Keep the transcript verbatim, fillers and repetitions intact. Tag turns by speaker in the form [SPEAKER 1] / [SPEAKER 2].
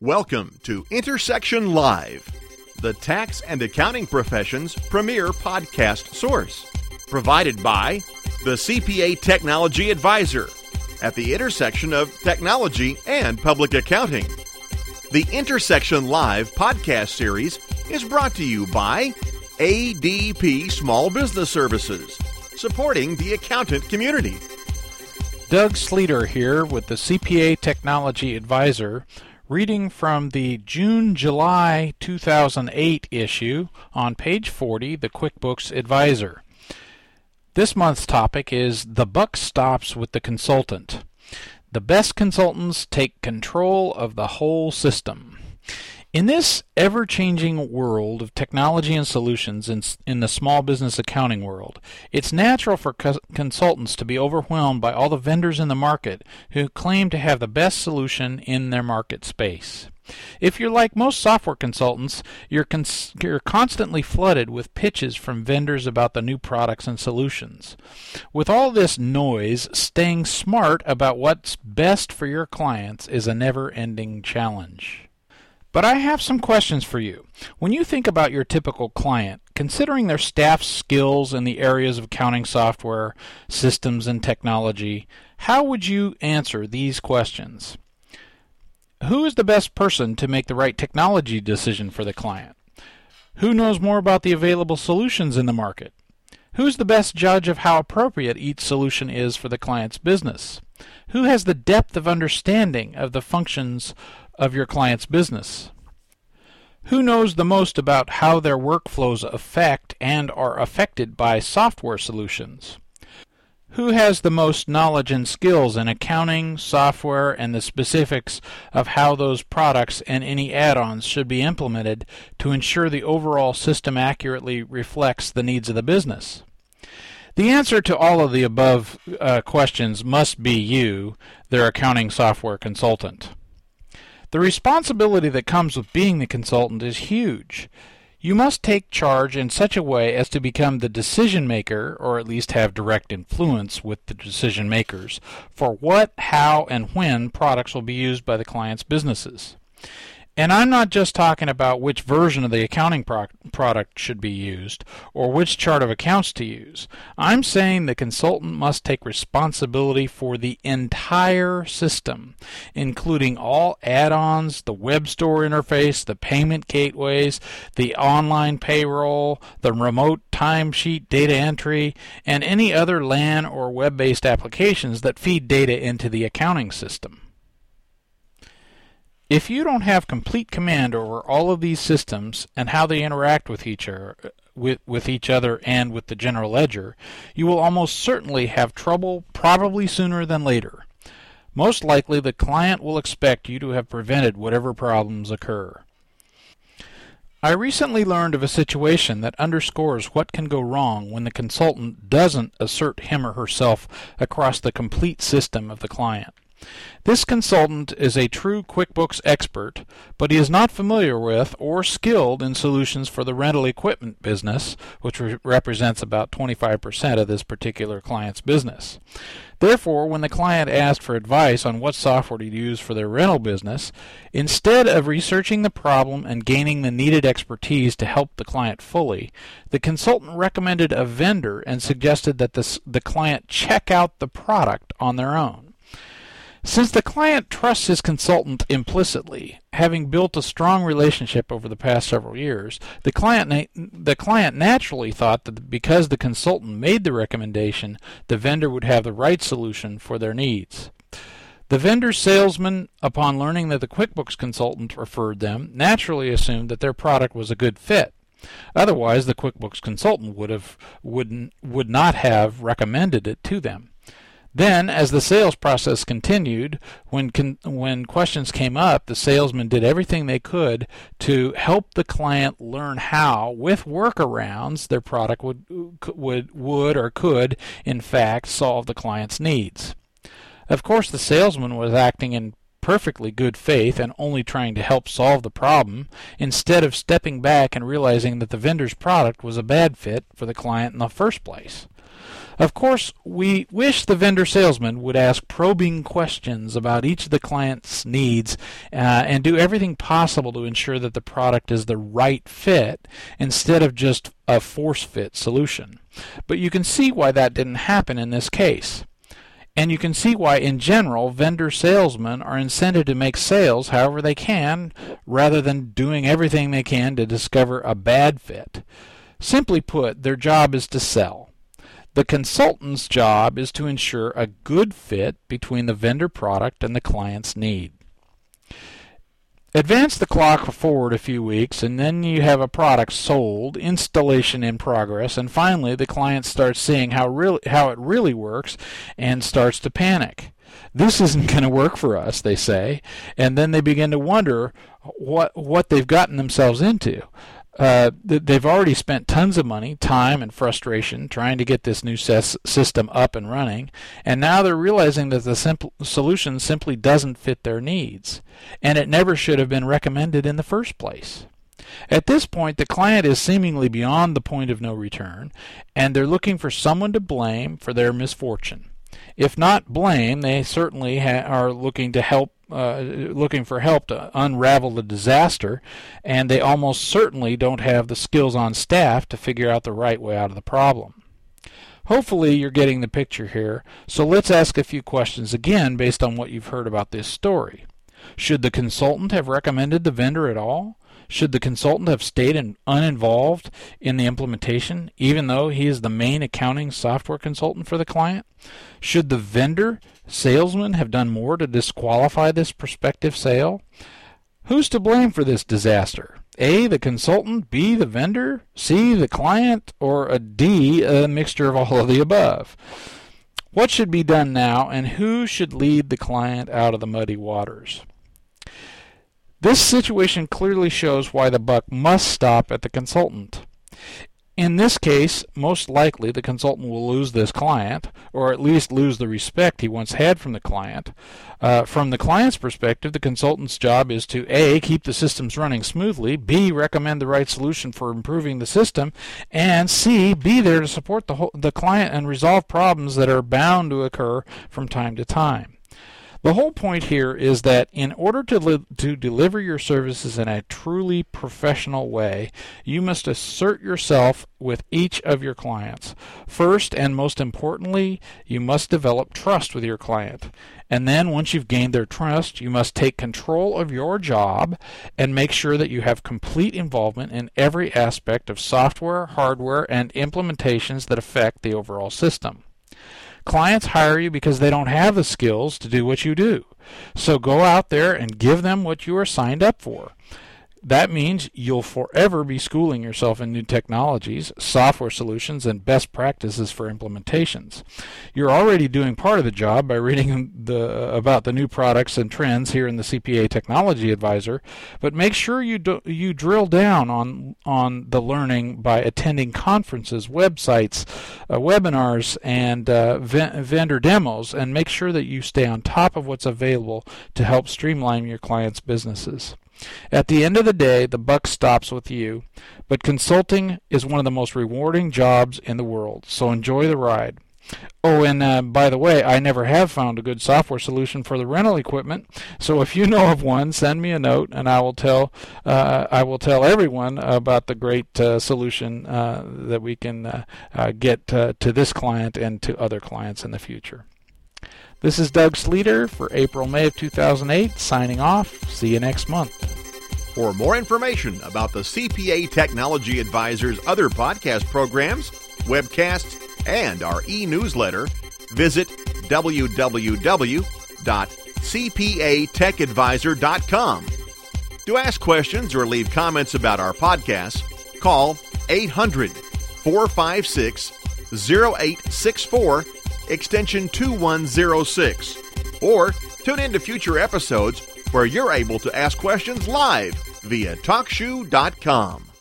[SPEAKER 1] Welcome to Intersection Live, the tax and accounting profession's premier podcast source, provided by the C P A Technology Advisor at the intersection of technology and public accounting. The Intersection Live podcast series is brought to you by A D P Small Business Services, supporting the accountant community.
[SPEAKER 2] Doug Sleeter here with the C P A Technology Advisor, reading from the June-July two thousand eight issue on page forty, the QuickBooks Advisor. This month's topic is The Buck Stops with the Consultant. The best consultants take control of the whole system. In this ever-changing world of technology and solutions in, in the small business accounting world, it's natural for co- consultants to be overwhelmed by all the vendors in the market who claim to have the best solution in their market space. If you're like most software consultants, you're, cons- you're constantly flooded with pitches from vendors about the new products and solutions. With all this noise, staying smart about what's best for your clients is a never-ending challenge. But I have some questions for you. When you think about your typical client, considering their staff's skills in the areas of accounting software, systems, and technology, how would you answer these questions? Who is the best person to make the right technology decision for the client? Who knows more about the available solutions in the market? Who's the best judge of how appropriate each solution is for the client's business? Who has the depth of understanding of the functions of your client's business? Who knows the most about how their workflows affect and are affected by software solutions? Who has the most knowledge and skills in accounting, software, and the specifics of how those products and any add-ons should be implemented to ensure the overall system accurately reflects the needs of the business? The answer to all of the above uh, questions must be you, their accounting software consultant. The responsibility that comes with being the consultant is huge. You must take charge in such a way as to become the decision maker, or at least have direct influence with the decision makers, for what, how, and when products will be used by the client's businesses. And I'm not just talking about which version of the accounting pro- product should be used, or which chart of accounts to use. I'm saying the consultant must take responsibility for the entire system, including all add-ons, the web store interface, the payment gateways, the online payroll, the remote timesheet data entry, and any other LAN or web-based applications that feed data into the accounting system. If you don't have complete command over all of these systems and how they interact with each other, with, with each other and with the general ledger, you will almost certainly have trouble, probably sooner than later. Most likely the client will expect you to have prevented whatever problems occur. I recently learned of a situation that underscores what can go wrong when the consultant doesn't assert him or herself across the complete system of the client. This consultant is a true QuickBooks expert, but he is not familiar with or skilled in solutions for the rental equipment business, which re- represents about twenty-five percent of this particular client's business. Therefore, when the client asked for advice on what software to use for their rental business, instead of researching the problem and gaining the needed expertise to help the client fully, the consultant recommended a vendor and suggested that this, the client check out the product on their own. Since the client trusts his consultant implicitly, having built a strong relationship over the past several years, the client na- the client naturally thought that because the consultant made the recommendation, the vendor would have the right solution for their needs. The vendor's salesman, upon learning that the QuickBooks consultant referred them, naturally assumed that their product was a good fit. Otherwise, the QuickBooks consultant would have wouldn't would not have recommended it to them. Then, as the sales process continued, when con- when questions came up, the salesman did everything they could to help the client learn how, with workarounds, their product would would would or could, in fact, solve the client's needs. Of course, the salesman was acting in perfectly good faith and only trying to help solve the problem, instead of stepping back and realizing that the vendor's product was a bad fit for the client in the first place. Of course, we wish the vendor salesman would ask probing questions about each of the client's needs uh, and do everything possible to ensure that the product is the right fit instead of just a force-fit solution. But you can see why that didn't happen in this case. And you can see why, in general, vendor salesmen are incented to make sales however they can, rather than doing everything they can to discover a bad fit. Simply put, their job is to sell. The consultant's job is to ensure a good fit between the vendor product and the client's need. Advance the clock forward a few weeks, and then you have a product sold, installation in progress, and finally the client starts seeing how really, how it really works and starts to panic. This isn't going to work for us, they say, and then they begin to wonder what what they've gotten themselves into. Uh, they've already spent tons of money, time, and frustration trying to get this new ses- system up and running, and now they're realizing that the simple solution simply doesn't fit their needs, and it never should have been recommended in the first place. At this point, the client is seemingly beyond the point of no return, and they're looking for someone to blame for their misfortune. If not blame, they certainly ha- are looking to help Uh, looking for help to unravel the disaster, and they almost certainly don't have the skills on staff to figure out the right way out of the problem. Hopefully you're getting the picture here, so let's ask a few questions again based on what you've heard about this story. Should the consultant have recommended the vendor at all? Should the consultant have stayed in, uninvolved in the implementation, even though he is the main accounting software consultant for the client? Should the vendor salesman have done more to disqualify this prospective sale? Who's to blame for this disaster? A, the consultant, B, the vendor, C, the client, or a D, a mixture of all of the above? What should be done now, and who should lead the client out of the muddy waters? This situation clearly shows why the buck must stop at the consultant. In this case, most likely the consultant will lose this client, or at least lose the respect he once had from the client. Uh, from the client's perspective, the consultant's job is to A, keep the systems running smoothly, B, recommend the right solution for improving the system, and C, be there to support the, whole, the client and resolve problems that are bound to occur from time to time. The whole point here is that in order to, li- to deliver your services in a truly professional way, you must assert yourself with each of your clients. First, and most importantly, you must develop trust with your client. And then once you've gained their trust, you must take control of your job and make sure that you have complete involvement in every aspect of software, hardware, and implementations that affect the overall system. Clients hire you because they don't have the skills to do what you do. So go out there and give them what you are signed up for. That means you'll forever be schooling yourself in new technologies, software solutions, and best practices for implementations. You're already doing part of the job by reading the, about the new products and trends here in the C P A Technology Advisor, but make sure you do, you drill down on, on the learning by attending conferences, websites, uh, webinars, and uh, v- vendor demos, and make sure that you stay on top of what's available to help streamline your clients' businesses. At the end of the day, the buck stops with you, but consulting is one of the most rewarding jobs in the world, so enjoy the ride. Oh, and uh, by the way, I never have found a good software solution for the rental equipment, so if you know of one, send me a note, and I will tell uh, I will tell everyone about the great uh, solution uh, that we can uh, uh, get uh, to this client and to other clients in the future. This is Doug Sleeter for April May of two thousand eight, signing off. See you next month.
[SPEAKER 1] For more information about the C P A Technology Advisor's other podcast programs, webcasts, and our e-newsletter, visit w w w dot c p a tech advisor dot com. To ask questions or leave comments about our podcasts, call eight hundred, four five six, zero eight six four, extension two one zero six, or tune in to future episodes where you're able to ask questions live via talk shoe dot com.